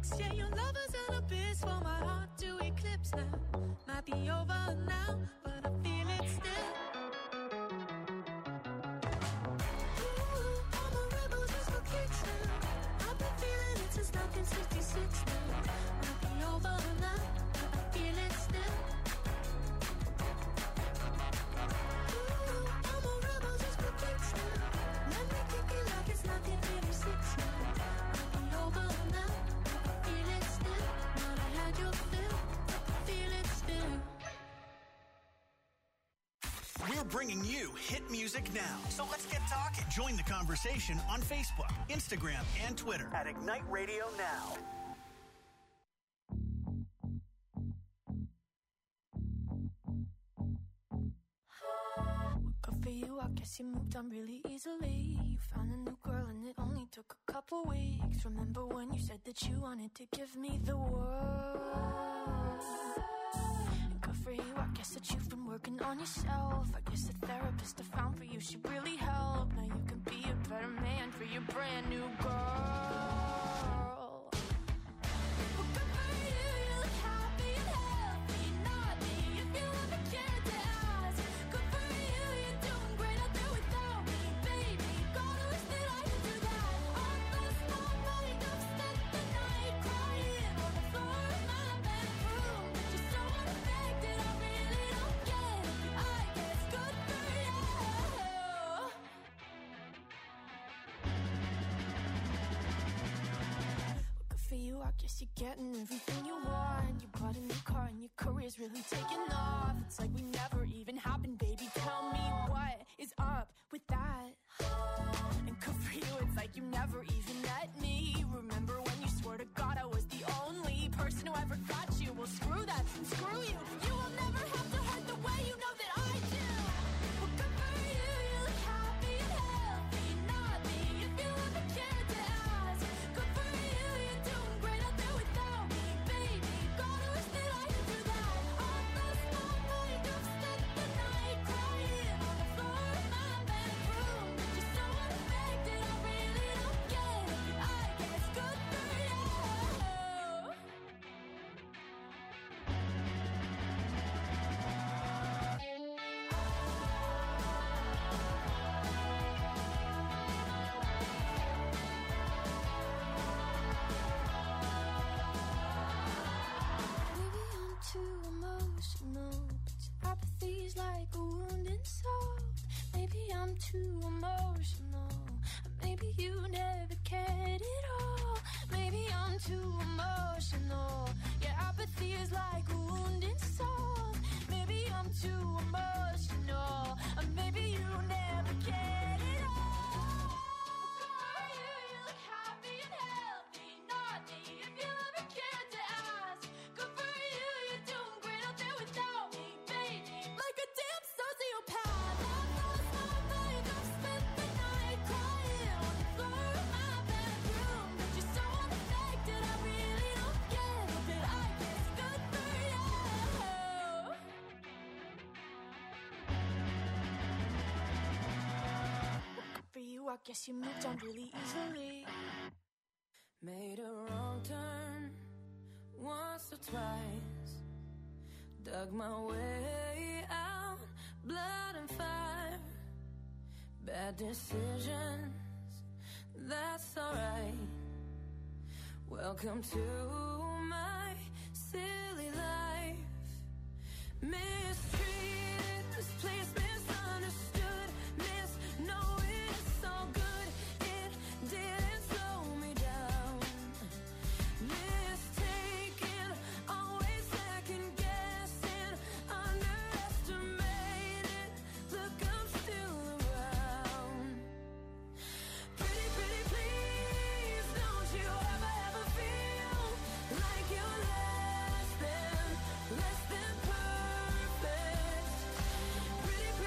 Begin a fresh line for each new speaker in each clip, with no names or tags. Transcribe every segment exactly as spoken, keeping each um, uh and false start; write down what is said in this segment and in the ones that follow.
fixed. Yeah, your love is an abyss for my heart to eclipse now. Might be over now, but I feel it still. Ooh, I'm a rebel just for kicks now. I've been feeling it since nineteen sixty-six now. Might be over now, but I feel it still. Ooh, I'm a rebel just for kicks now. Let me kick it like it's nineteen eighty-six now. Might be over now, but I feel it still. Not I had your fill, but I feel it still.
We're bringing you hit music now. So let's get talking. Join the conversation on Facebook, Instagram, and Twitter at Ignite Radio Now.
Good for you, I guess you moved on really easily. You found a new girl and it only took a couple weeks. Remember when you said that you wanted to give me the world? And good for you, I guess that you've been working on yourself. I guess the therapist I found for you should really help. Now you can be a better man for your brand new girl. Well, good for you, you look happy and healthy. Not me, if you ever cared to ask. Good for you, you're doing great out there without me, baby. Gotta wish that I could do that. I lost my mind, I've spent the night crying on the floor of my bedroom. But you're so unaffected, I really don't get it. I guess good for you. Good for you, I guess you're getting everything you want. You bought a new car and your career's really taking off. It's like we never even happened, baby. Tell me what is up with that? And good for you, it's like you never even met me. Remember when you swore to God I was the only person who ever got you? Well, screw that, screw you. You will never have to hurt the way you know that I do. Well, good for you, you look happy and healthy. Not me, if you ever cared to ask. Good for you, you're doing great out there without me, baby. Gotta wish that I could do that. I lost my mind, I've spent the night crying on the floor of my bedroom. But you're so unaffected, I really don't get it. I guess good for you. Maybe I'm too emotional, but your apathy's like a wounded soul. Maybe I'm too emotional, maybe you never cared at all. Maybe I'm too emotional, your apathy is like a wounded soul. Maybe I'm too emotional, or maybe you never cared at all. Good for you, you look happy and healthy. Not me, if you ever cared to ask. Good for you, you're doing great out there without me, baby. Like a damn sociopath. I've lost my mind, I've spent the night crying on the floor of my bedroom. But you're so unaffected, I really don't get it. But I guess good for you. Good for you, I guess you moved on really easily.
Made a wrong turn once or twice. Dug my way out, blood and fire. Bad decisions, that's alright. Welcome to my silly life. Mistreated, misplaced, misunderstood. Miss knowing it's all good. It didn't slow me down. Mistaken, always second guessing. Underestimated. Look, I'm still around. Pretty, pretty, please, don't you ever, ever feel like you're less than, less than perfect. Pretty,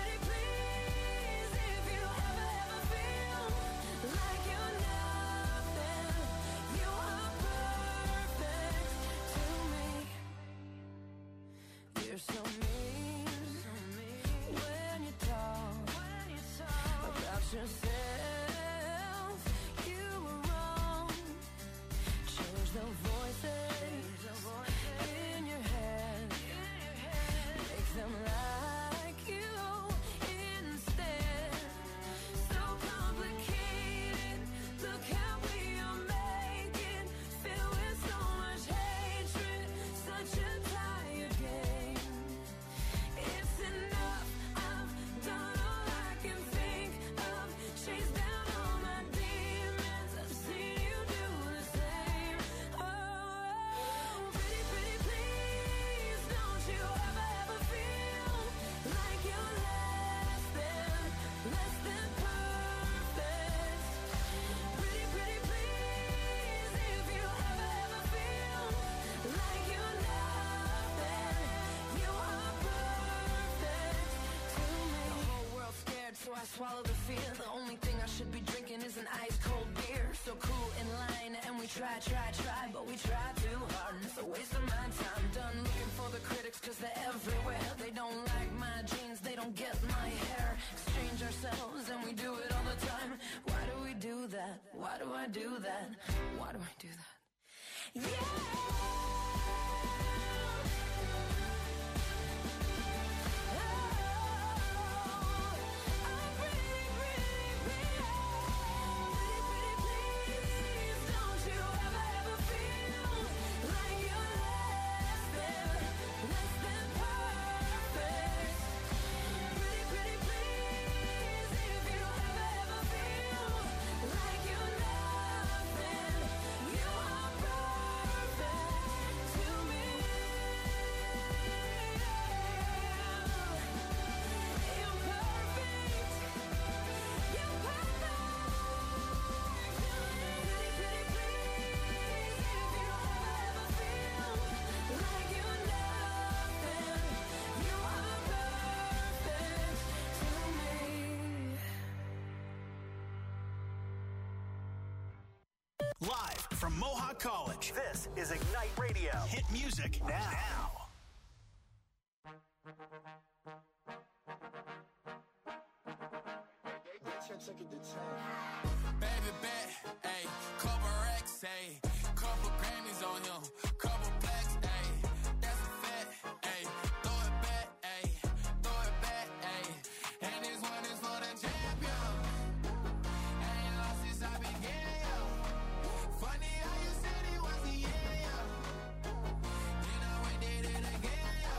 swallow the fear. The only thing I should be drinking is an ice cold beer. So cool in line, and we try, try, try, but we try too hard, and it's a waste of my time. Done looking for the critics, cause they're everywhere. They don't like my jeans, they don't get my hair. Exchange ourselves, and we do it all the time. Why do we do that? Why do I do that? Why do I do that? Yeah!
Live from Mohawk College, this is Ignite Radio. Hit music now.
Baby bet, ayy, couple racks, ayy, couple Grammys on him, couple blacks, ayy, that's a fact, ayy, throw it back, ayy, throw it back, ayy, and this one is for the champion. Ain't lost since I began, yo. Funny how you said it was the end, yo. Then I went did it again, yo.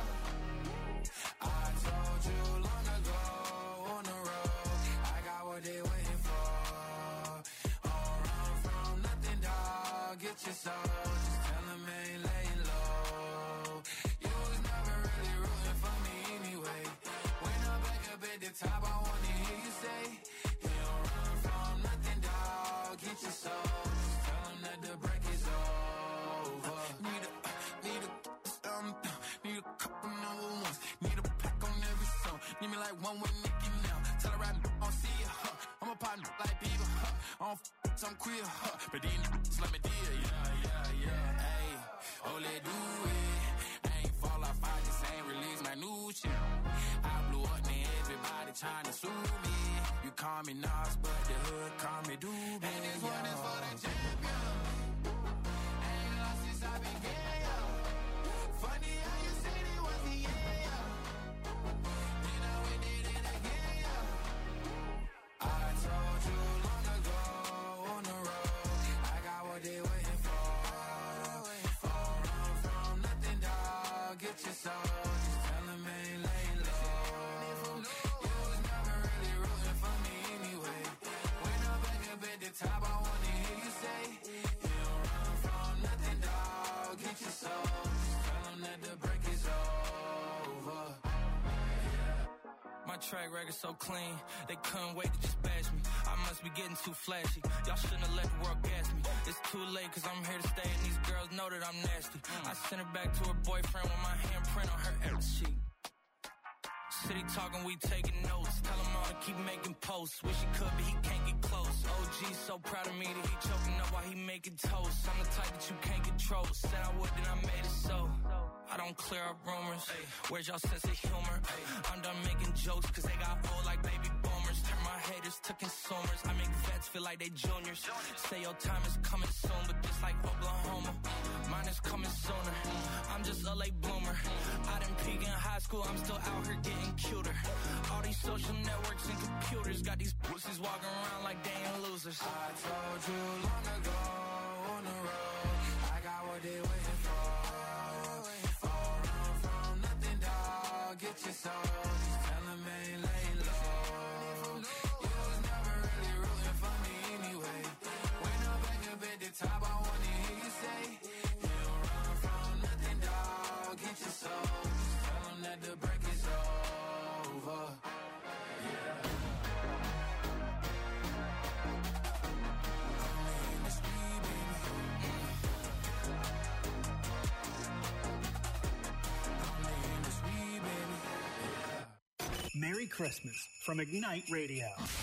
I told you long ago on the road, I got what they waiting for. Don't run from nothing, dog. Get your soul, just tell them ain't laying low. You was never really rooting for me anyway. When I'm back up at the top, I wanna hear you say, you don't run from nothing, dog. Get your soul, just tell them that the break is over. Need a, need a, um, need a couple number ones. Need a pack on every song. Need me like one with Nicki now. Tell her I don't see it, huh. I'm a partner like Bieber, huh. I don't f*** some queer, huh. But these n***s let me deal, yeah, yeah, yeah. Ayy, oh, let do it. I ain't fall off, I just ain't release my new shit. I blew up, man, everybody trying to sue me. You call me Nas, but the hood call me Doobie. And this one is for the champion. Ain't lost since I began, yo. Funny how you said it was the end, yo. Then I went did it again, yo. I told you long ago on the road, I got what they waiting for. Don't run from nothing, dog. Get your soul, just tell them ain't laying low. You was never really rooting for me anyway. When I'm back up at the top, I wanna hear you say, you don't run from nothing, dog. Get your soul, just tell them that the break is over.
My track record so clean, they couldn't wait to just bash me. I must be getting too flashy. Y'all shouldn't have let the world gas me. It's too late cause I'm here to stay and these girls know that I'm nasty. I sent her back to her boyfriend with my handprint on her ass cheek. City talking, we taking notes. Tell him all to keep making posts. Wish he could, but he can't get close. O G so proud of me that he choking up while he making toast. I'm the type that you can't control. Said I would, then I made it so. I don't clear up rumors. Where's y'all sense of humor? I'm done making jokes cause they got old like baby boomers. Turn my haters to consumers. I make vets feel like they juniors. Say your time is coming soon, but just like Oklahoma, mine is coming sooner. I'm just a late bloomer. I didn't peak in high school, I'm still out here getting cuter. All these social networks and computers got these pussies walking around like they ain't losers.
I told you long ago on the road, I got what they waiting for. Don't run from nothing, dog. Get your soul, just tell them ain't laying low. You was never really rooting for me anyway. When I'm back up at the top, I wanna hear you say, you don't run from nothing, dog. Get your soul, just tell them that the break is over. Yeah.
Merry Christmas from Ignite Radio.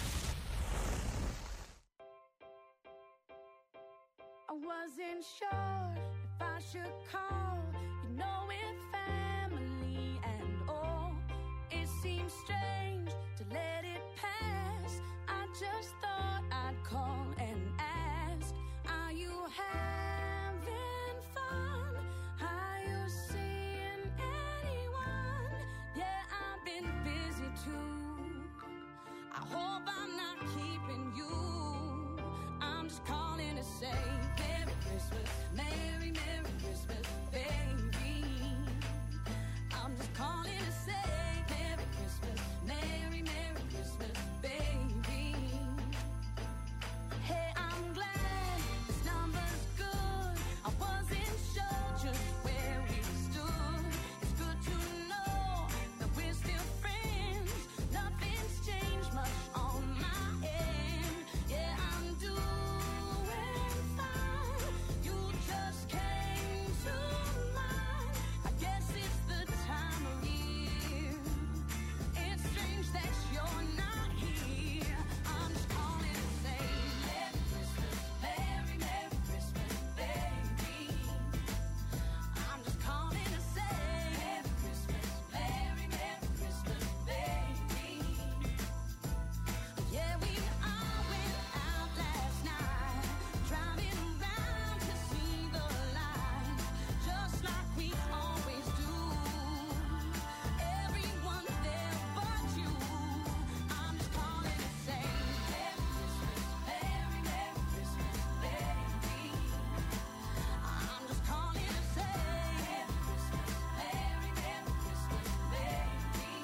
I wasn't sure if I should call, you know, with family and all. It seems strange to let it pass. I just thought I'd call and ask, are you having fun? Are you seeing anyone? Yeah, I've been busy too. I hope I'm not keeping you. I'm just calling to say Merry Christmas, Merry, Merry Christmas, baby. I'm just calling to say Merry Christmas, Merry, Merry Christmas, baby. Hey, I'm glad this number's good. I wasn't sure just where we stood. It's good to know that we're still friends. Nothing's changed much on my end. Yeah, I'm doing fine. You just came to mind. I guess it's the time of year. It's strange that you're not here. I'm just calling to say Merry Christmas, Merry, Merry Christmas, baby. I'm just calling to say Merry Christmas, Merry, Merry Christmas, baby. Yeah, we all went out last night, driving around to see the light, just like we always do. Everyone there but you. I'm just calling to say Merry Christmas, Merry, Merry Christmas, baby. I'm just calling to say Merry Christmas, Merry, Merry Christmas, baby.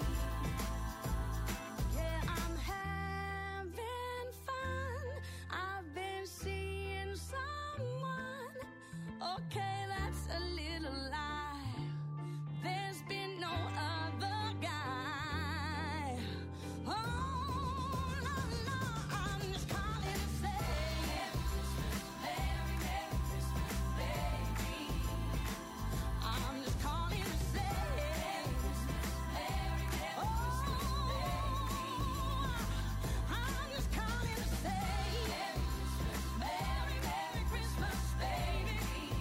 Yeah, I'm having fun. I've been seeing someone. Okay, that's a little lie. There's been no other guy. Oh, no, no, I'm just calling to say Merry Christmas, Merry, Merry Christmas, baby. I'm just calling to say Merry Christmas, Merry, Merry Christmas, baby. I'm just calling to say Merry Christmas, Merry, Merry Christmas, baby.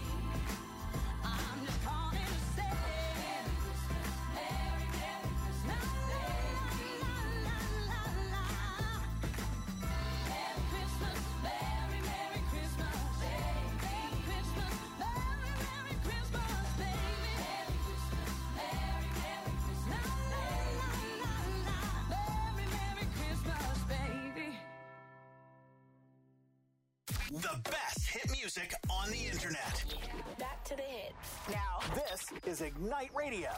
I'm just calling to say Merry Christmas, Merry, Merry Christmas, baby. La, la, la, la. Merry Christmas, Merry, Merry Christmas, baby. Merry Christmas, Merry, Merry Christmas, baby. Merry Christmas, Merry, Merry Christmas, la, la, la, la. Merry, Merry Christmas, baby.
The best hit music on the internet.
Back to the hits.
Now, this is Ignite Radio.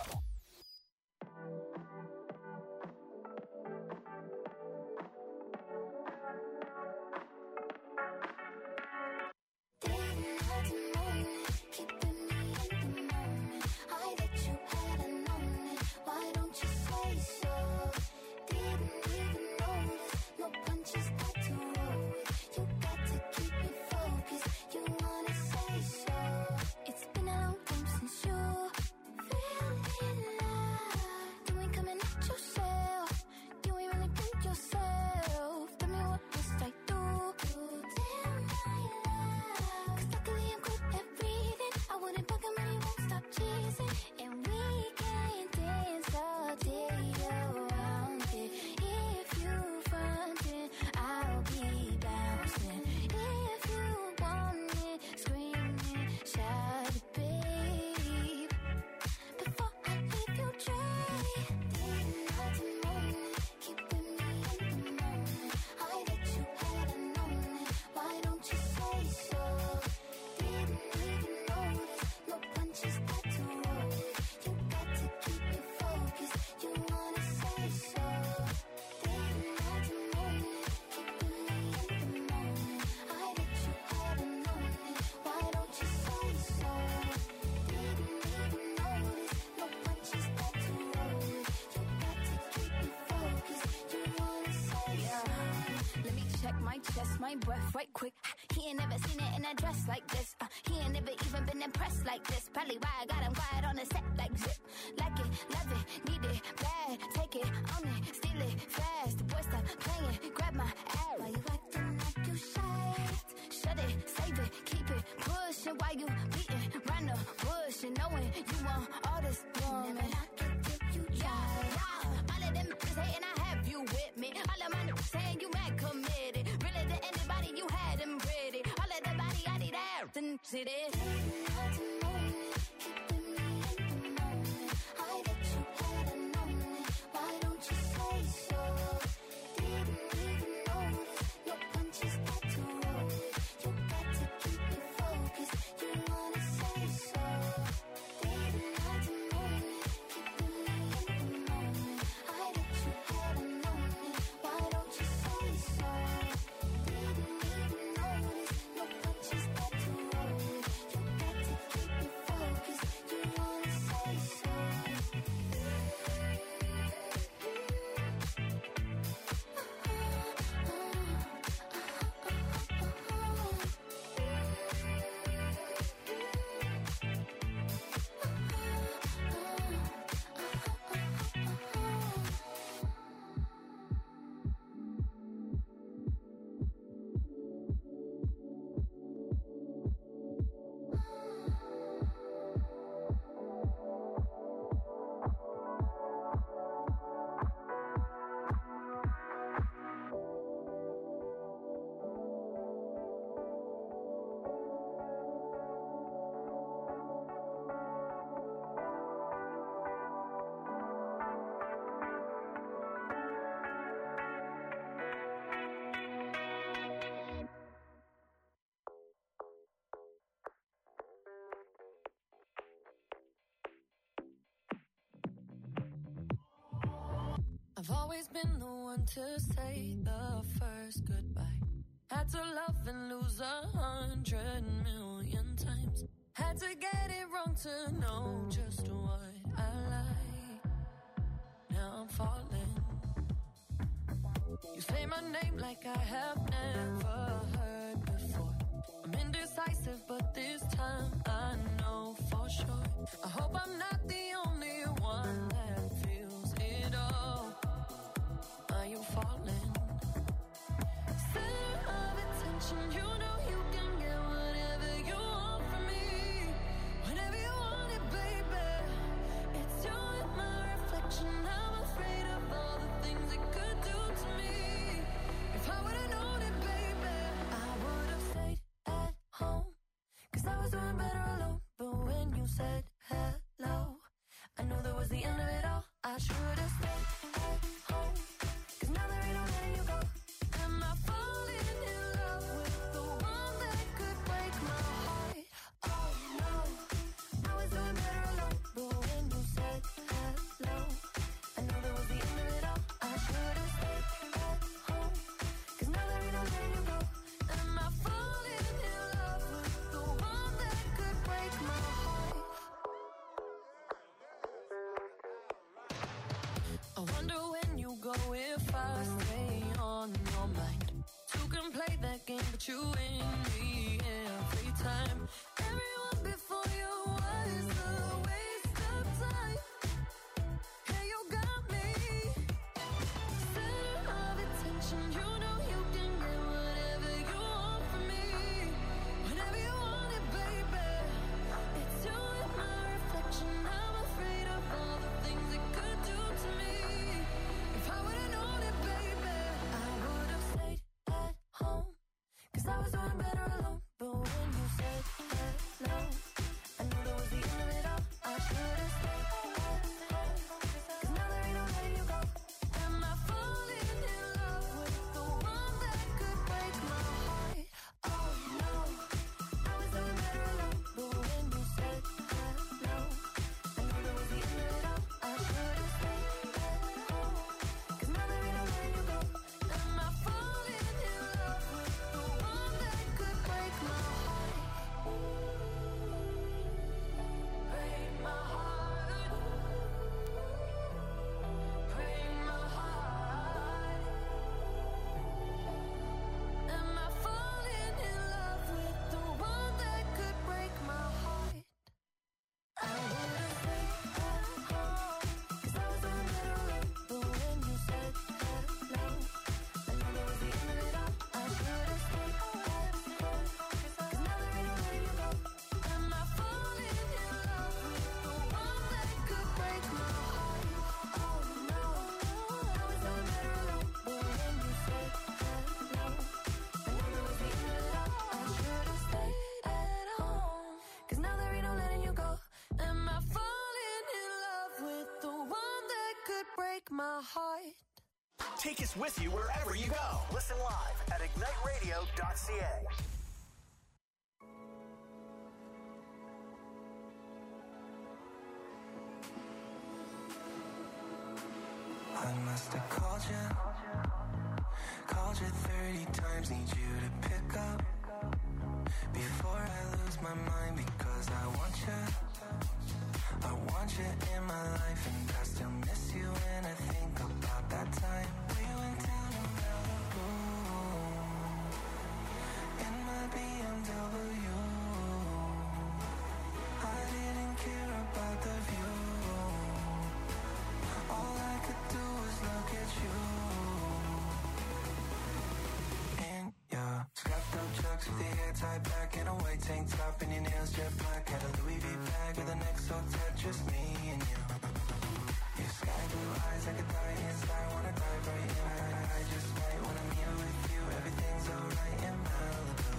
Didn't have to know it, keeping me in the moment. I bet you hadn't known it. Why don't you say so? Didn't even notice. No punches got to roll with. You got to keep me focused. You wanna say so? It's been a long time since you feel in love. You ain't coming at yourself. You ain't really think yourself. Tell me what must I do? Tell my love. 'Cause luckily I'm good at breathing. I wouldn't bug him and he won't stop cheesing. And we can dance all day around it. If you frontin', I'll be bouncing. If you want it, screaming, shout it, babe. Before I leave you dry, didn't have to know it, keeping me in the moment. I bet you hadn't known it. Why don't you say so? Didn't even notice. No punches got to roll with. You got to keep me focused. You wanna say so? Didn't have to know it, keeping me in the moment. I bet you hadn't known it. Why don't you say so? Didn't even notice. No punches got to roll with. You got to keep me focused. You wanna say so? Let me check my chest, my breath right quick. He He ain't never seen it in a dress like this. Uh, he ain't never even been impressed like this. Probably why I got him quiet on the set like zip. Like it, love it, need it, bad. Take it, own it, steal it, fast. The boy stop playing, grab my ass. Why you acting like you shy? Shut it, save it, keep it pushing. While you beating round the bush and knowing you want all this woman. Never knock it till you try. Yeah, all of them niggas hating, I have you with me. All of my niggas saying you mad committed. Really to anybody you had them ready. All of the body I need out and see this.
I've always been the one to say the first goodbye. Had to love and lose a hundred million times. Had to get it wrong to know just what I like. Now I'm falling. You say my name like I have never heard before. I'm indecisive, but this time I know for sure. I hope I'm not the only one that feels it all. Are you falling? Center of attention, you know you can get whatever you want from me. Whenever you want it, baby. It's you and my reflection. I'm afraid of all the things it could do to me. If I would've known it, baby, I would've stayed at home. Cause I was doing better alone. But when you said hello, I knew that was the end of it all. I should've stayed at home. Cause now there ain't no letting you go. Am I falling in love with the one that could break my heart? Oh no, I was doing better alone. But when you said hello, I knew that was the end of it all. I should've stayed at home. Cause now there ain't no letting you go. Am I falling in love with the one that could break my heart? I wonder when you go if I stay on your mind. Two can play that game, but you win me every time. Everyone before you was a waste of time. Yeah, you got me. Center of attention, you know you can get whatever you want from me. Whenever you want it, baby. It's you and my reflection. I'm afraid of all the things it could do to me. If I would've known it, baby, I would've stayed at home. Cause I was doing better alone. But when you said hello, I knew that was the end of it all. I should've stayed at home. Cause now there ain't no letting you go. Am I falling in love with the one that could break my heart? Oh no, I was doing better alone. But when you said hello, I knew that was the end of it all. I should've stayed at home. Cause now there ain't no letting you go. Am I falling in love with the one that could break my heart?
Take us with you wherever you go. Listen live at ignite radio dot c a.
I must have called you, called you thirty times, need you to pick up before I lose my mind, because I want you, I want you in my life, and I still miss you when I think about that time we went down to Malibu in my B M W. I didn't care about the view, all I could do was look at you. In your scuffed up chucks with your hair tied back in a white tank top and your nails jet black. Had a Louis V bag with an X O tat, just me and you. Your sky blue eyes, I could die inside, wanna dive right in. I, I just might when I'm here with you, everything's alright in Malibu.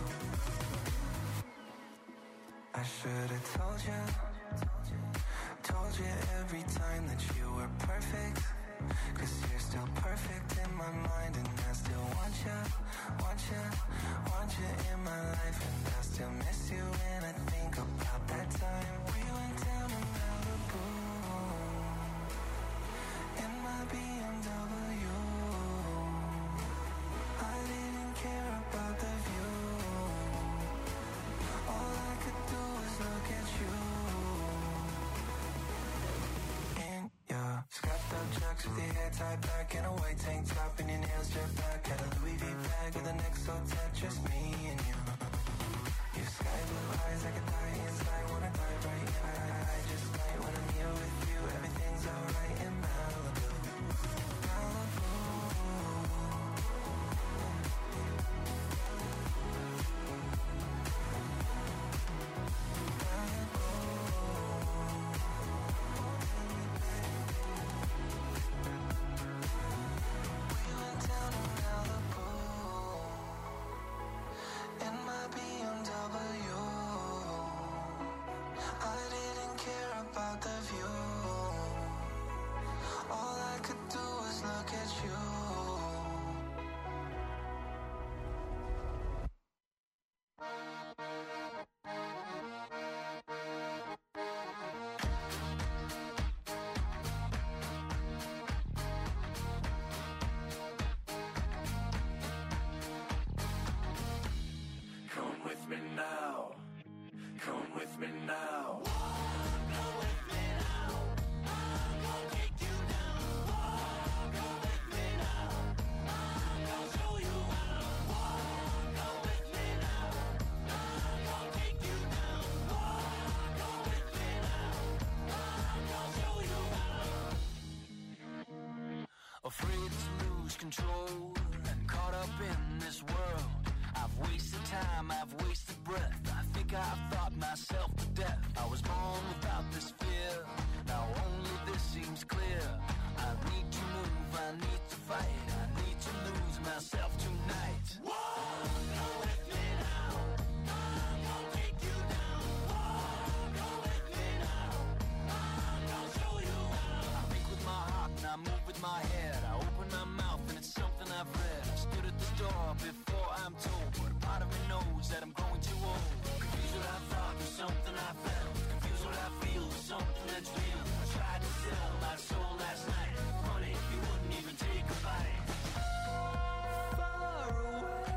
I should've told you, told you every time that you were perfect, cause you're still perfect in my mind, and I still want you, want you, want you in my life, and I still miss you when I think about that time we went down to Malibu in my B M W. I didn't care about the view, all I could do was look at you. In your scuffed up chucks with your hair tied back in a white tank top and your nails jet black. Had a Louis V bag with an X O tat, just me and you. Your sky blue eyes, I could die inside, wanna dive right in. I, I just might when I'm here with you, everything's alright in Malibu. Malibu.
Afraid to lose control and caught up in this world. I've wasted time, I've wasted breath. I think I've thought myself to death. I was born without this fear, now only this seems clear. I need to move, I need to fight, I need to lose myself tonight. Walk with me now, I'm gonna take you down. Walk with me now, I'm gonna show you how. I think with my heart and I move with my head. I open my mouth and it's something I've read. I stood at the door before I'm told, but a part of me knows that I'm growing too old. Confused what I thought was something I felt, confused what I feel was something that's real. I tried to sell my soul last night, funny, you wouldn't even take a bite. Far away,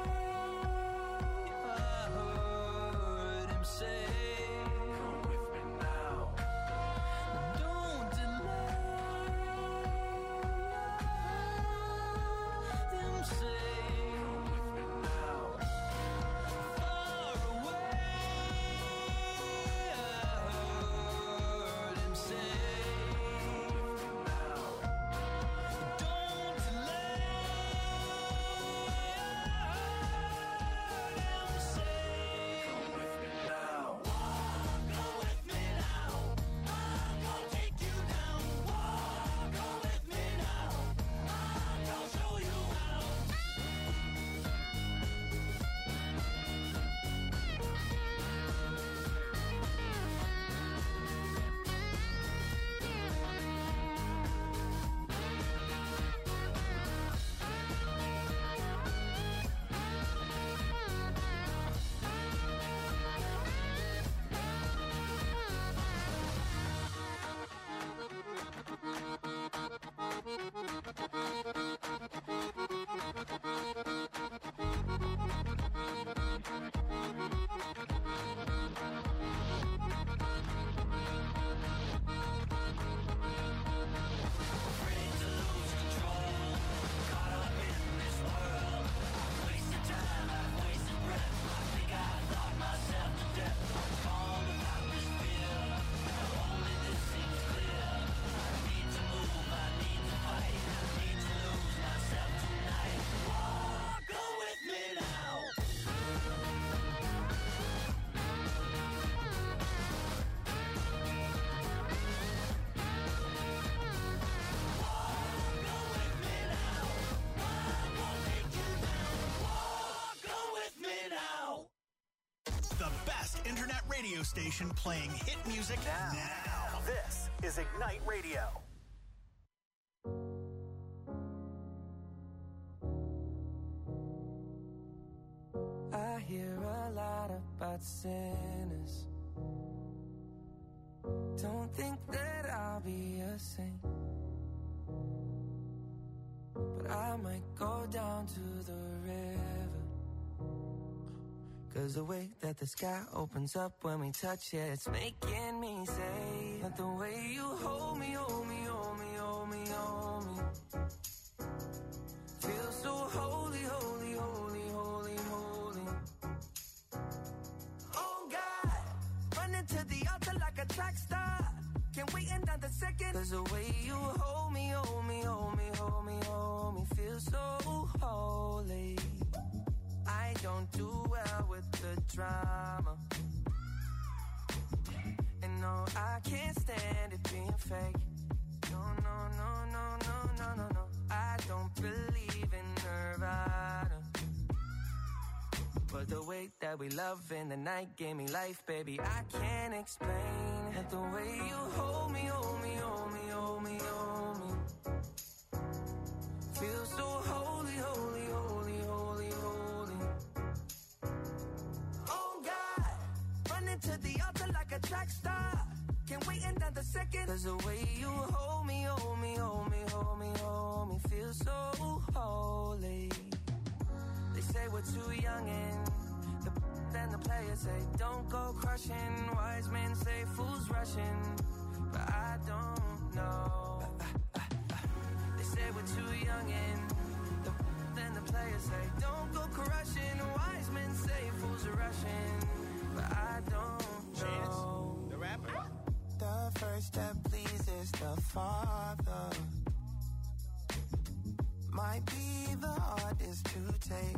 I heard him say, come with me now, don't delay. Them say, come with me now,
internet radio station playing hit music now. now. This is Ignite Radio.
I hear a lot about sinners. Don't think that I'll be a saint, but I might go down to the river. Cause the way that the sky opens up when we touch it, it's making me say that the way you hold me, hold me, hold me, hold me, hold me, feels so holy, holy, holy, holy, holy. Oh God, running to the altar like a track star. Can't wait another second. Cause the way you hold me, hold me, hold me, hold me, hold me, feels so holy. I don't do well with the drama, and no, I can't stand it being fake. No, no, no, no, no, no, no, no. I don't believe in Nirvana, but the way that we love in the night gave me life, baby. I can't explain that the way you hold me, hold me, hold me, hold me, hold me, feels so holy, holy, holy, holy, holy. Oh God, running to the altar like a track star. Can't wait another second. Cause the way you hold me, hold me, hold me, hold me, hold me, feels so holy. They say we're too young and the then the players say don't go crushing. Wise men say fools rushing, but I don't know. They say we're too young and the then the players say don't go crushing. Wise men say fools are rushing, but I don't know.
Chance, the rapper.
The first step pleases the Father. Might be the hardest to take,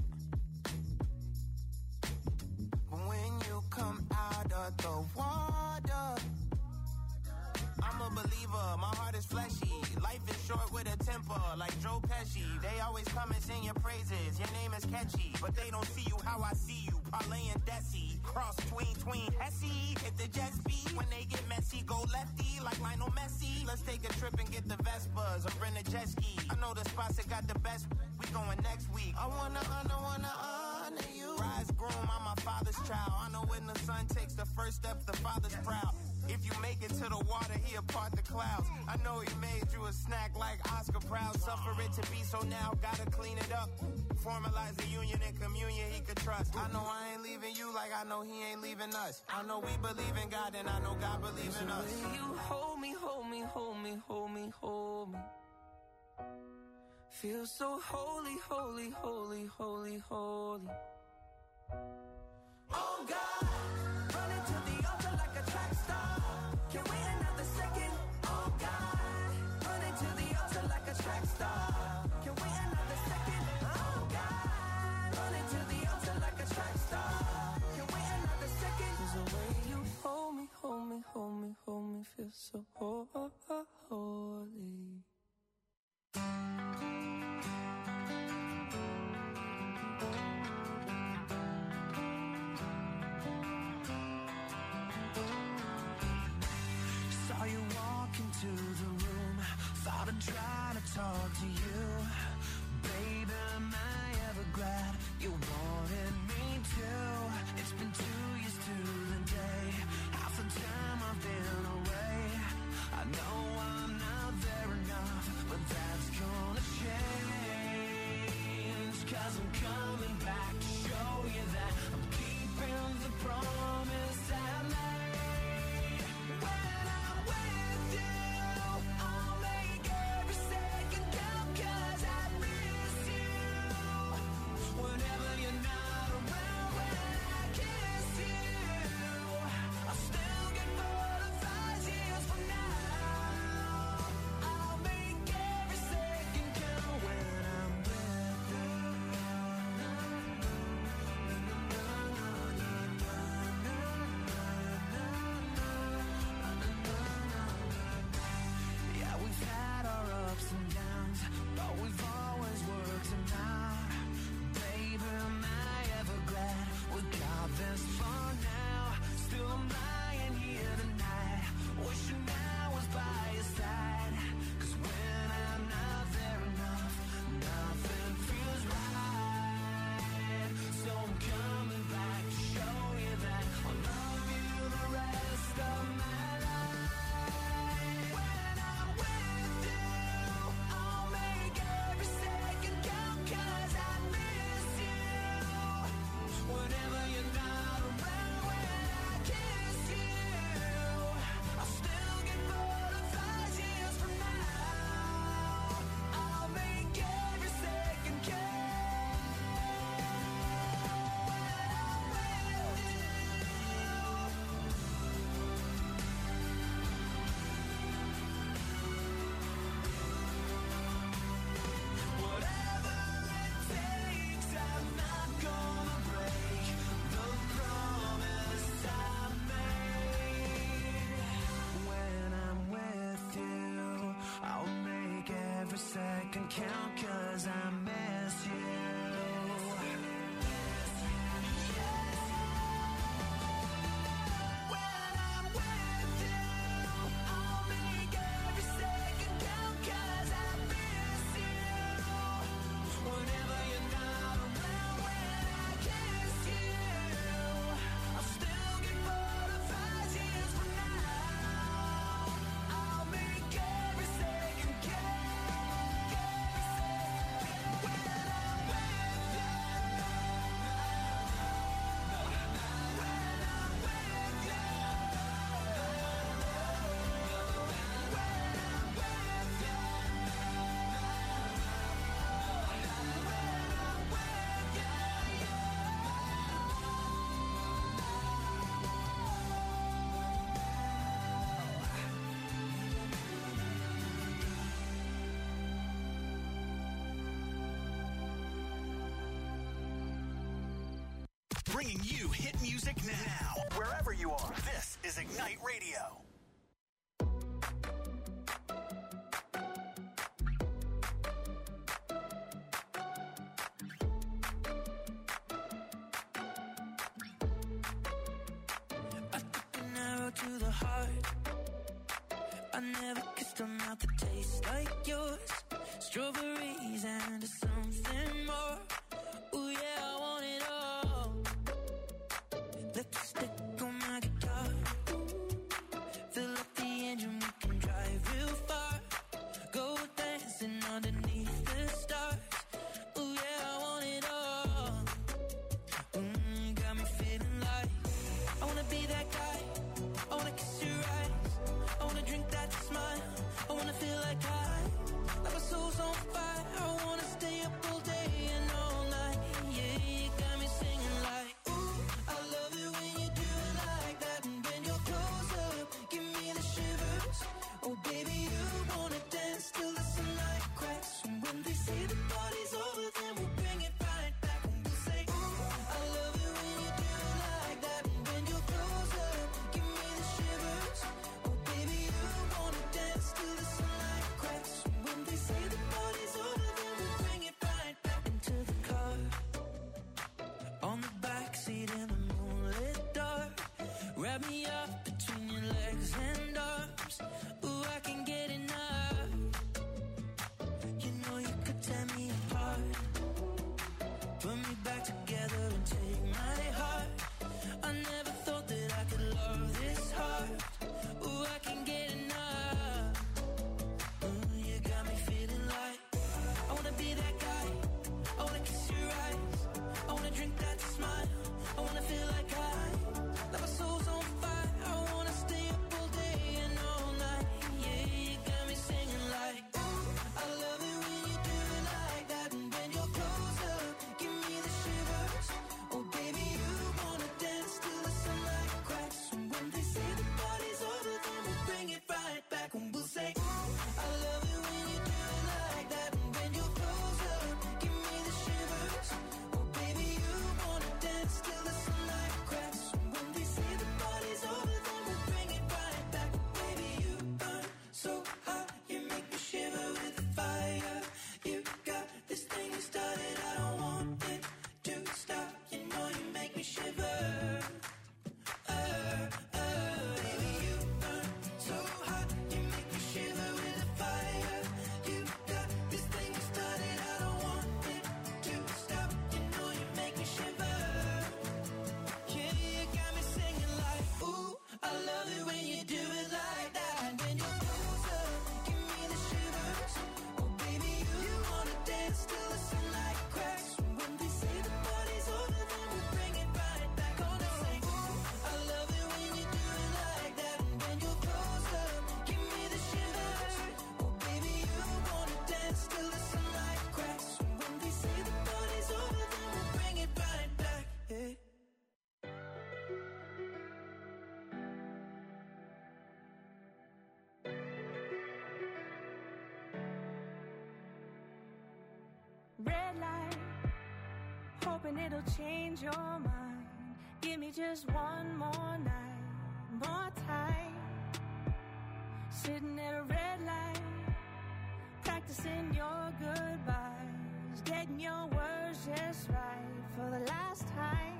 but when you come out of the water, I'm a believer, my heart is fleshy. Life is short with a temper, like Joe Pesci. They always come and sing your praises, your name is catchy, but they don't see you how I see you. Parlay and Desi, cross tween, tween, Hesse. Hit the jet speed, when they get messy, go lefty, like Lionel Messi. Let's take a trip and get the Vespas, or rent a jet ski. I know the spots that got the best, we going next week. I wanna honor, wanna honor you. Rise groom, I'm my father's child. I know when the son takes the first step, the father's proud. If you make it to the water, he'll part the clouds. I know he made you a snack like Oscar Proud. Suffer it to be, so now gotta clean it up. Formalize the union and communion he could trust. I know I ain't leaving you like I know he ain't leaving us. I know we believe in God and I know God believes in us. You hold me, hold me, hold me, hold me, hold me. Feel so holy, holy, holy, holy, holy. Oh God, running to the altar like a track star. Can't wait another second. Oh God, running to the altar like a track star. Can't wait another second. Oh God, running to the altar like a track star. Can't wait another second. 'Cause the way you hold me, hold me, hold me, hold me, feel so holy. Saw you walk into the room, thought I'd try to talk to you. Baby, am I ever glad you wanted me to? It's been two years to the day, half the time I've been away. I know I'm not there enough, but that's gonna change. 'Cause I'm coming back to show you that I'm keeping the promise I made. When I'm with you, I'll make every second count 'cause I miss you. Whenever you're not around, when I kiss you, I'll still get butterflies years from now. I'll make every second count when I'm with you. Na, na, na, na, na, na, na, na, na. second count, cause I miss you.
Bringing you hit music now, wherever you are. This is Ignite Radio.
I took an arrow to the heart. I never kissed a mouth that tastes like yours. Strawberries and something more. Ooh yeah, I want it all. Lipstick on my guitar. Fill up the engine, we can drive real far. Go dancing underneath the stars. Ooh yeah, I want it all. Mm, got me feeling like I wanna be that guy. I wanna kiss your eyes. I wanna drink that smile. I wanna feel like I, like my soul's on fire. I wanna stay up all day and all night. Yeah, you got me singing like, ooh, I love it when you do it like that. And when you're close up, give me the shivers. Oh baby, you wanna dance till the sunlight cracks. And when they say the party's over, then we'll bring it right back. And we'll say, ooh, I love it when you do it like that. And when you're close up, give me the shivers. Oh baby, you wanna dance till the sunlight cracks. And when they say the party's over, then we'll bring it right back into the car. On the backseat in the moonlit dark. Wrap me up between your legs and arms. Ooh, I can get enough. You know you could tear me apart. Put me back together and take my heart. I never thought that I could love this hard. Ooh, I can get enough. Ooh, you got me feeling like I wanna be that guy. I wanna kiss your eyes. I wanna drink that smile. I wanna feel like I, like my soul's on fire. I wanna stay up all day and all night. Yeah, you got me singing like, ooh, I love it when you do it like that. And when you're close up, give me the shivers. Oh baby, you wanna dance till the sunlight cracks. And when they say the party's over, then we'll bring it right back. And we'll say, ooh, I love it when you do it like that. And when you're close up, give me the shivers. Oh baby, you wanna dance till the sunlight cracks. And when they say the party's over, then we'll bring it right back. Baby, you burn so hot, you make me shiver with the fire. You got this thing you started, I don't want it to stop. You know you make me shiver. Uh, uh, baby, you burn so hot, you make me shiver with the fire. You got this thing you started, I don't want it to stop. You know you make me shiver. Yeah, you got me singing like, ooh, I love it when you do it like that. And when you're close up, give me the shivers. Oh baby, you wanna dance till the sunlight cracks. And when they say the party's over, then we'll bring it right back. Gonna say, ooh, I love it when you do it like that. And when you're close up, give me the shivers. Oh baby, you wanna dance till the sunlight cracks. And when they say the party's over, then we'll bring it right back. Yeah.
Red light, hoping it'll change your mind. Give me just one more night, more time. Sitting at a red light,
practicing your goodbyes, getting your words just right for the last time.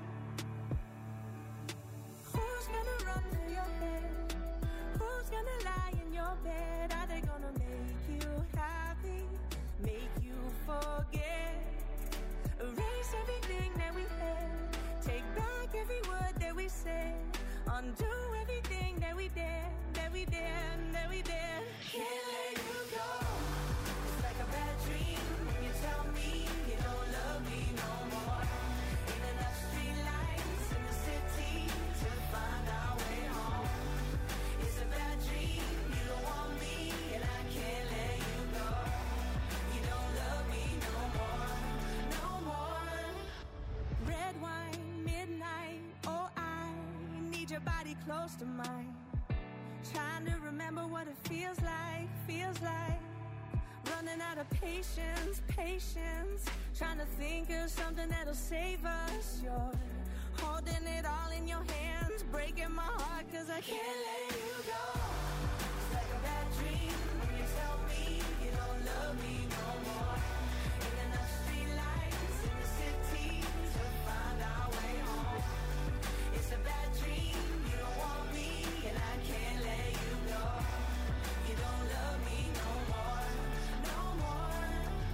Who's gonna run through your head? Who's gonna lie in your bed? Are they gonna make you happy, make you forget? Erase everything that we had, take back every word that we said, undo everything that we did, that we did, that we did. Can't let you go. It's like a bad dream when you tell me you don't love me no more. Ain't enough street lights in the city to find our way home. It's a bad dream, you don't want me, and I can't let you go. You don't love me no more, no more. Red wine, midnight, oh I need your body close to mine. Trying to remember what it feels like, feels like. Running out of patience, patience. Trying to think of something that'll save us. You're holding it all in your hands, breaking my heart cause I can't let you go. It's like a bad dream when you tell me you don't love me no more. Ain't enough street lights in the city to find our way home. It's a bad dream, you don't want me, and I can't let you go. You don't love me no more, no more.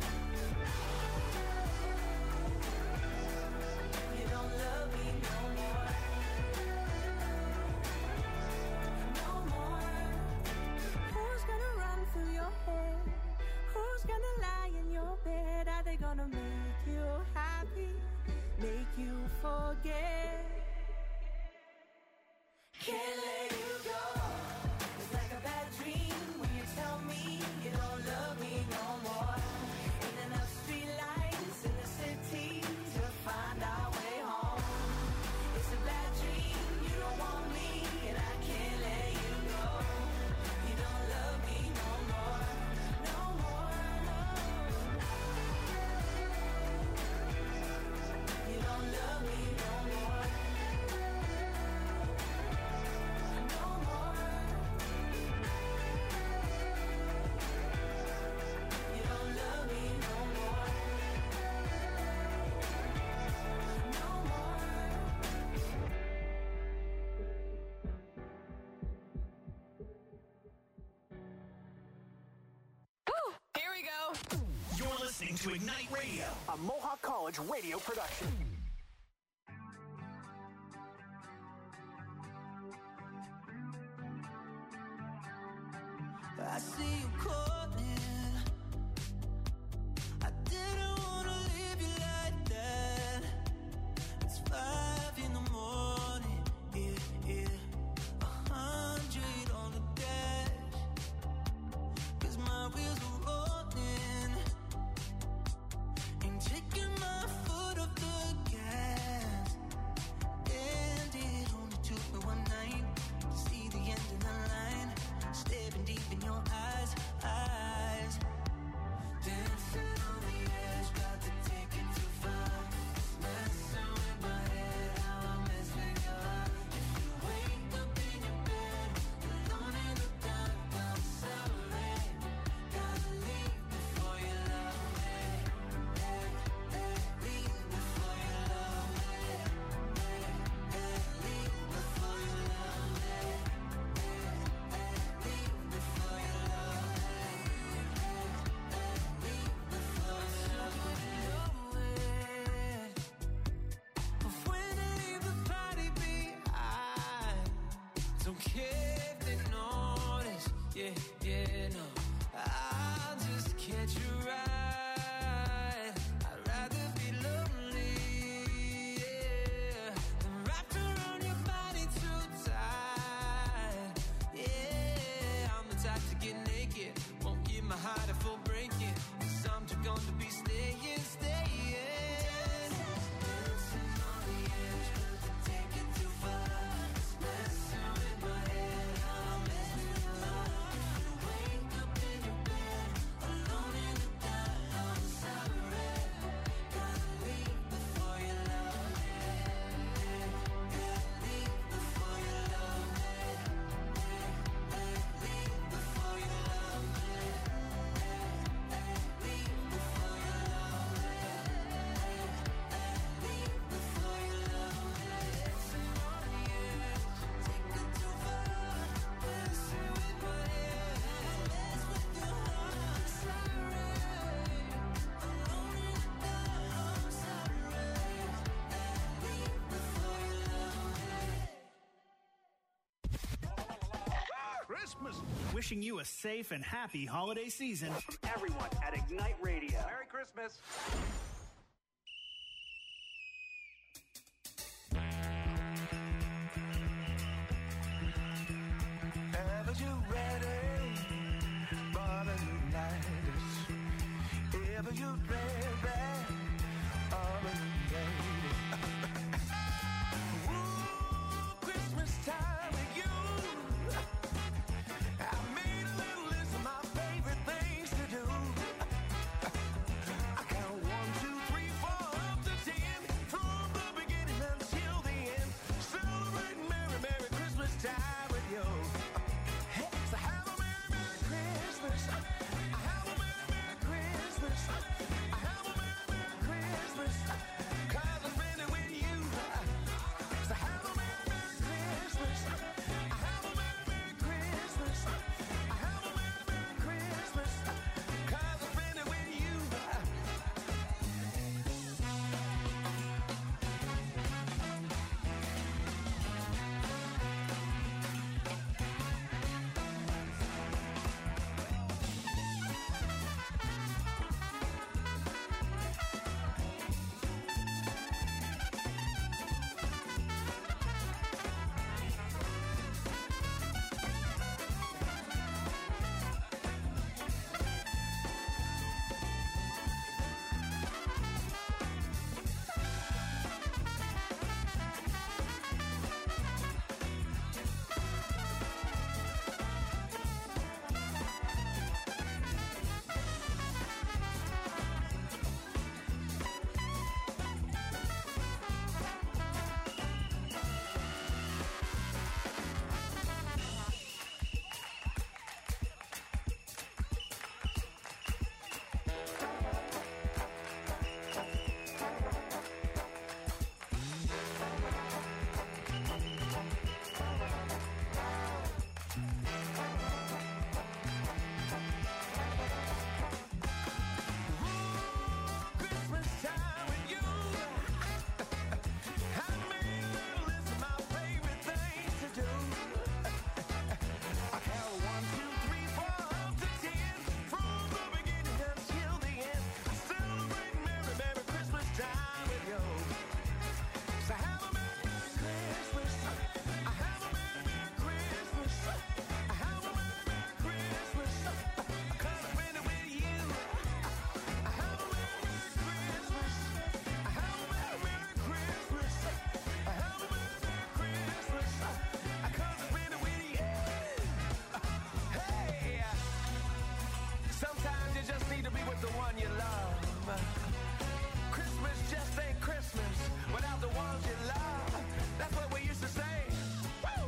You don't love me no more, no more. Who's gonna run through your head? Who's gonna lie in your bed? Are they gonna make you happy, make you forget? Can't let you go. It's like a bad dream when you tell me you don't love me no more. Ain't enough street lights in the city to find our way home. It's a bad dream, you don't want me, and I can't let you go. You don't love me no more, no more, no. You don't love me no more.
You're listening to Ignite Radio, a Mohawk College radio production.
I see you calling. I didn't wanna leave you like that. It's five in the morning, yeah, yeah. A hundred on the dash, cause my wheels are rolling. Ain't taking my foot off the gas. And it only took me one night to see the end of the line. Staring deep in your eyes, eyes. Dancing on the edge, got to take it too far. Messing with my head, how I mess with your heart. If you wake up in your bed, alone in the dark, I'm sorry. Gotta leave before you love me. Hey, hey, leave before you love me. Hey, hey, leave before you love me. Before you love me, before you love me. But when I leave the party behind, don't care if they notice, yeah, yeah, no. I'll just catch you right. I'd rather be lonely, yeah, than wrapped around your body too tight. Yeah, I'm the type to get naked, won't give my heart a full breaking, cause I'm just gonna be staying, staying. Dancing on the edge, but to take it too far. Messing with my head, how I mess with your heart. If you
Wishing you a safe and happy holiday season.
Everyone at Ignite Radio. Merry Christmas.
Ever you ready for the new night? Ever you ready for the new day? Ooh, Christmas time with you. I made a little list of my favorite things to do. I count one, two, three, four, up to ten, from the beginning until the end. Celebrating Merry, Merry Christmas time with you. Hey, so have a Merry, Merry Christmas. I have a Merry, Merry Christmas. I have a Merry, Merry Christmas. 'Cause I spend it with you. So have a Merry, Merry Christmas. I have a Merry, Merry Christmas. I have a Merry, Merry Christmas. 'Cause I spend it with you. Christmas time with you. I made a little list of my favorite things to do. I count one, two, three, four, up to ten, from the beginning until the end. I celebrate Merry, Merry Christmas time with you. So have a Merry, Merry Christmas. I have a Merry, Merry Christmas. I have a Merry, Merry Christmas. 'Cause I spend it with you. I have a Merry, Merry Christmas. I have a Merry, Merry Christmas. I have a Merry, Merry Christmas. 'Cause I spend it with you. Hey, sometimes you just need to be with the one you love. Christmas just ain't Christmas without the ones you love. That's what we used to say. Woo!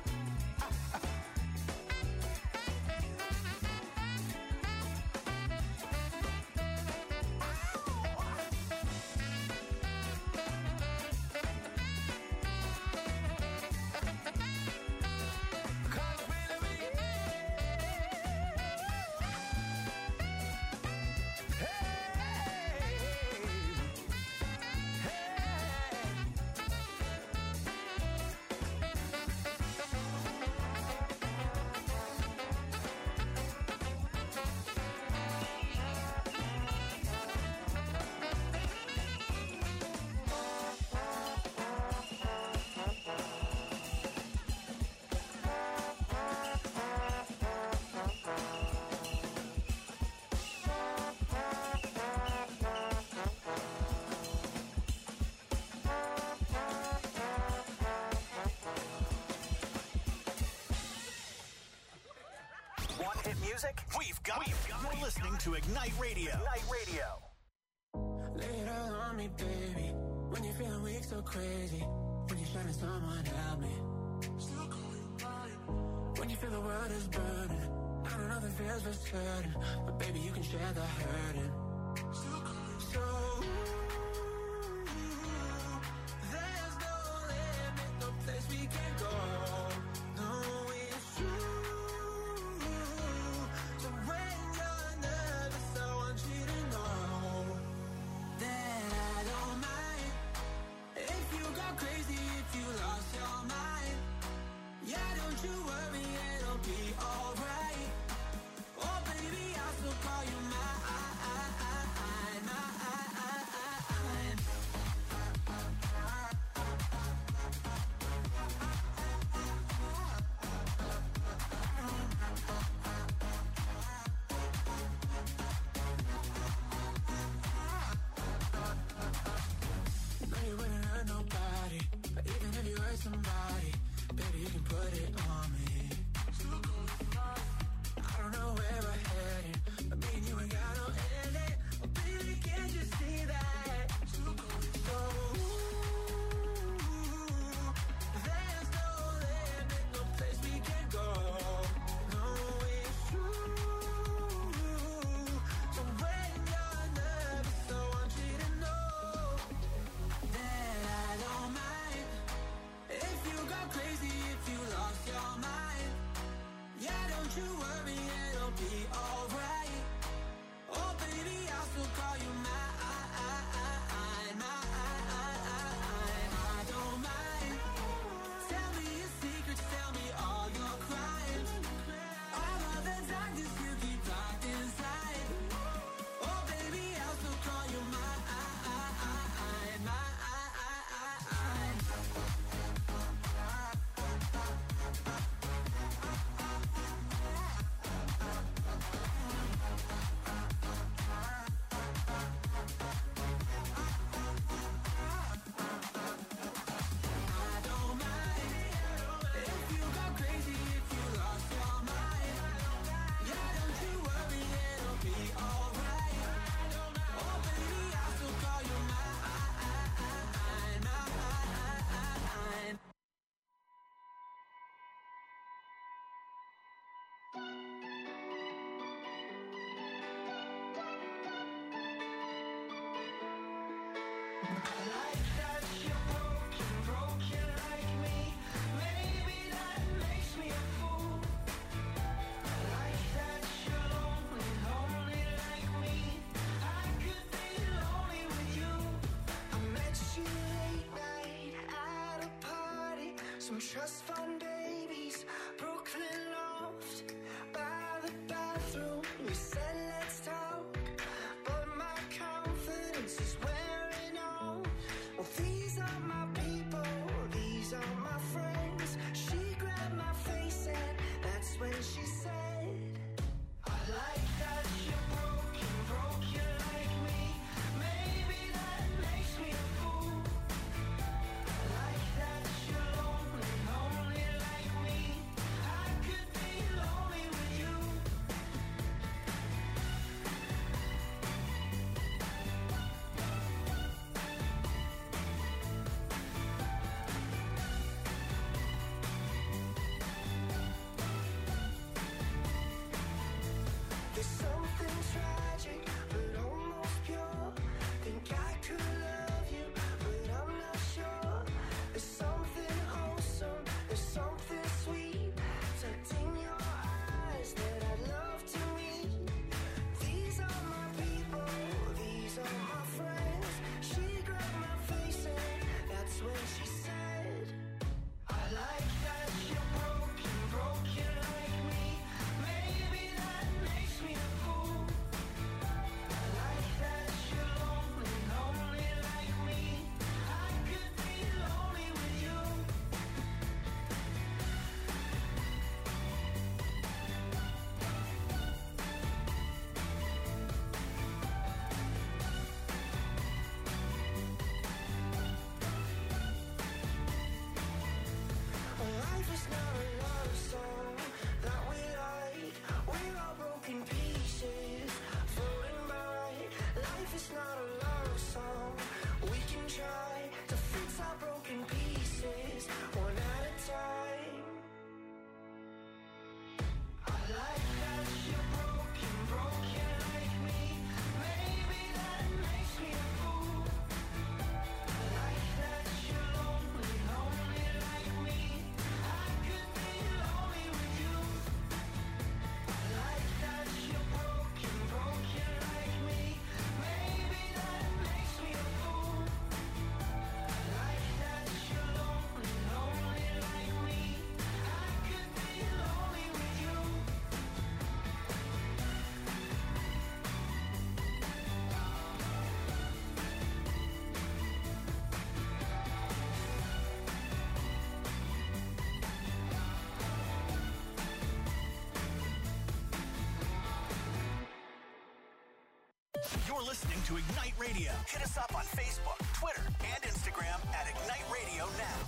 Want hit music? We've got, We've got You're listening to Ignite Radio. Ignite Radio.
Lay it all on me, baby. When you're feeling weak, so crazy. When you're trying to someone help me. When you feel the world is burning. I don't know the feels for certain. But baby, you can share the hurting. So, there's no limit, no place we can go. No, it's true. So when you're nervous, I want you to know that I don't mind. If you go crazy, if you lost your mind, yeah, don't you worry, it'll be alright. Some trust fund babies, Brooklyn loft, by the bathroom. You said let's talk, but my confidence is wearing on. Well, these are my people, these are my friends. She grabbed my face and that's when she said, I like that you're broken, broken like me. Maybe that makes me a fool. I like that you're lonely, lonely like me. I could be lonely with you. There's something tragic, but almost pure. Think I could love you, but I'm not sure. There's something wholesome, there's something sweet tucked in your eyes that I'd love to meet. These are my people, these are my friends. She grabbed my face and that's when she said, I like that you're broken, broken like me. Maybe that makes me a fool. I like that you're lonely, lonely like me. I could be lonely with you. Life is not a love song that we like. We're all broken pieces floating by. Life is not a love song. We can try to fix our broken pieces one at a time. I like that you're broken, broken like me. Maybe that makes me a fool. I like that you're lonely, lonely like me. I could be lonely with you. I like that you're broken, broken like me. Maybe that makes me a fool. I like that you're lonely, lonely like me. I could be lonely with you.
You're listening to Ignite Radio. Hit us up on Facebook, Twitter, and Instagram at Ignite Radio Now.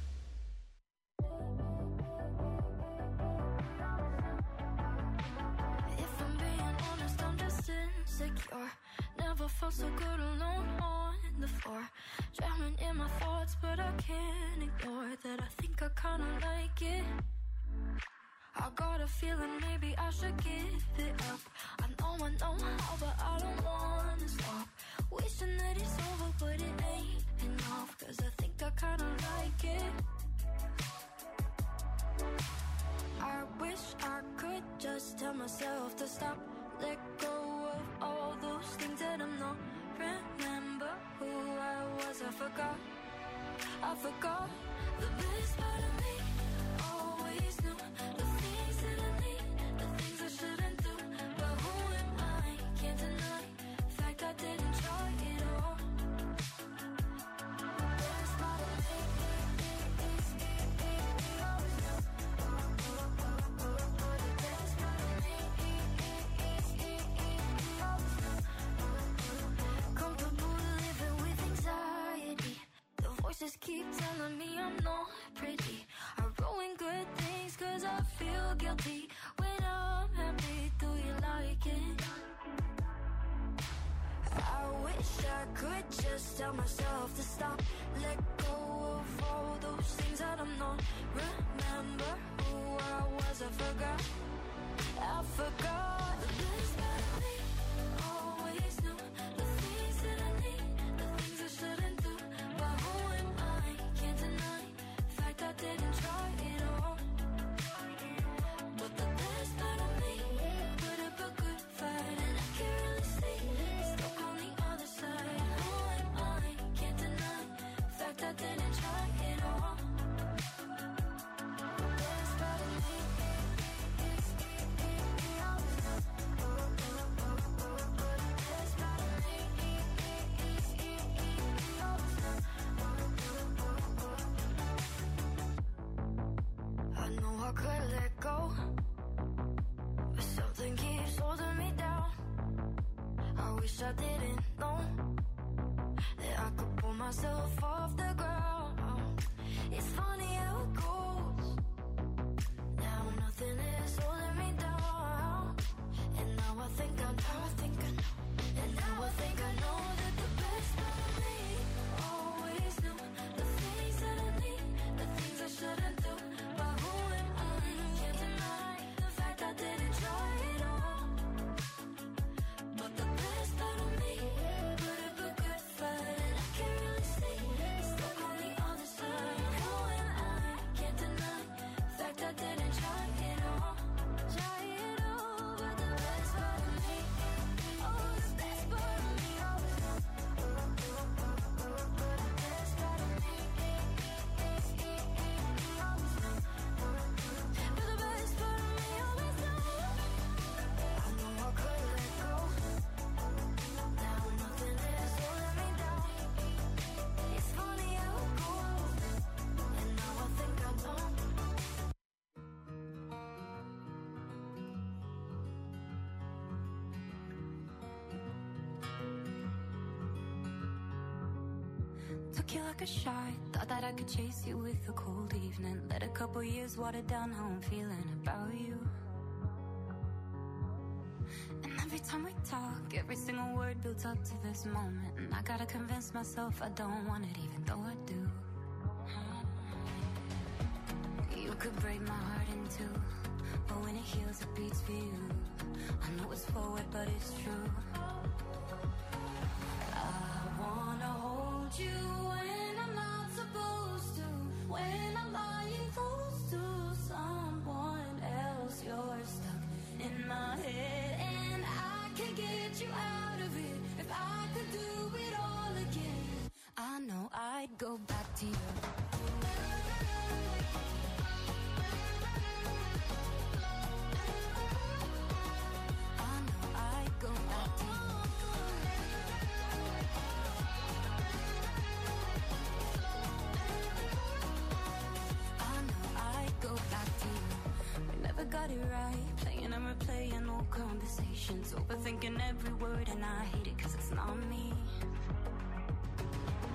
If I'm being honest, I'm just insecure. Never felt so good alone on the floor. Drowning in my thoughts, but I can't ignore that I think I kinda like it. I got a feeling maybe I should give it up. I know I know how, but I don't wanna stop. Wishing that it's over, but it ain't enough. Cause I think I kinda like it. I wish I could just tell myself to stop. Let go of all those things that I'm not. Remember who I was, I forgot. I forgot the best part of me. Always knew the things that I need, the things I shouldn't do. But who am I? Can't deny the fact I didn't try it all. Best part of me, always knew. The best part of me, always knew. Comfortable living with anxiety. The voices keep telling me I'm not pretty. I ruin good things cause I feel guilty. When I'm happy, do you like it? I wish I could just tell myself to stop. Let go of all those things that I'm not. Remember who I was, I forgot. I forgot the best part of me. Always knew the things that I need, the things I shouldn't I didn't know that I could pull myself off the ground. It's funny how it goes. Now nothing is holding me down. And now I think I know, I think I know. And now I think I know that the best of me always knew the things that I need, the things I shouldn't do. But who am I? Can't deny the fact I didn't try it all. But the best part of me put up a good fight, and I can't really see stuck on the other side. Who am I? Can't deny the fact I didn't try it all. Try it all, but the best part of me, oh, the best part of me always know. The best part of me always know. But the best part of me always know. I know I could let go. Now nothing is holding me down. It's funny how it goes. And now I think I don't. Took you like a shot. Thought that I could chase you with a cold evening. Let a couple years water down how I'm feeling about you. And every time we talk, every single word builds up to this moment. And I gotta convince myself I don't want it, even though I do. You could break my heart in two, but when it heals, it beats for you. I know it's forward, but it's true. I wanna hold you when I'm not supposed to. When I'm lying close to someone else, you're stuck in my head, and I can get you out of it. If I could do it all again, I know I'd go back to you. I know I'd go back to you. I know I'd go back to you. We never got it right, playing and replaying old conversations, overthinking every word, and I hate it cause it's not me.